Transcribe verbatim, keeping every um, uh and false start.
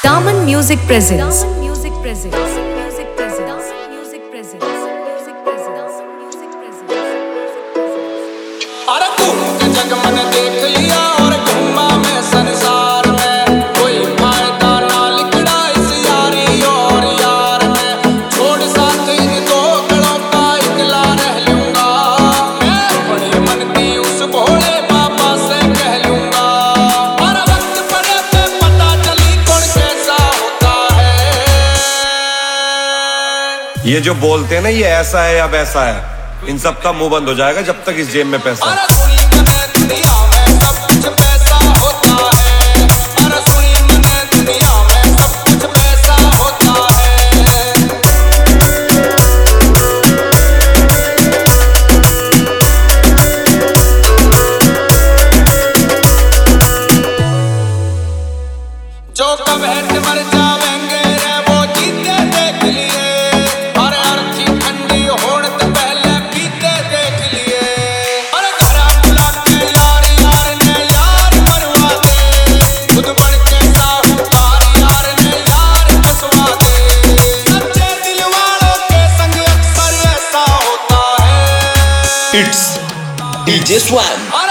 Daman Music presents. Daman Music presents. Music presents. Music presents. Music presents. Music presents. अरे घूम के जग मैंने देख लिया और घूमा मैं संसार में, कोई फायदा ना लिखड़ा इस यारी और यार में। छोड़ साथ इन दो गलों का इकला रह लूंगा, मैं बड़ी मन की उस भोले बाबा से कह लूंगा। और वक्त पड़े पे पता चली कौन कैसा होता है। ये जो बोलते हैं ना ये ऐसा है या वैसा है, इन सब का मुंह बंद हो जाएगा जब तक इस जेब में पैसा है। अरे सुनी मैंने दुनिया में सब कुछ पैसा होता है। अरे सुनी मैंने दुनिया में सब कुछ पैसा होता है। जो कब है मर जावेंगे रे वो जीते देख लिए। अरे अर्थी ठंडी होने से पहले पीते देख लिए। अरे घर बुला के यार यार ने यार मरवा दे, खुद बन के साहूकार यार ने यार फंसवा दे। सच्चे दिल वालों के संग अक्सर ऐसा होता है। It's D J Swan.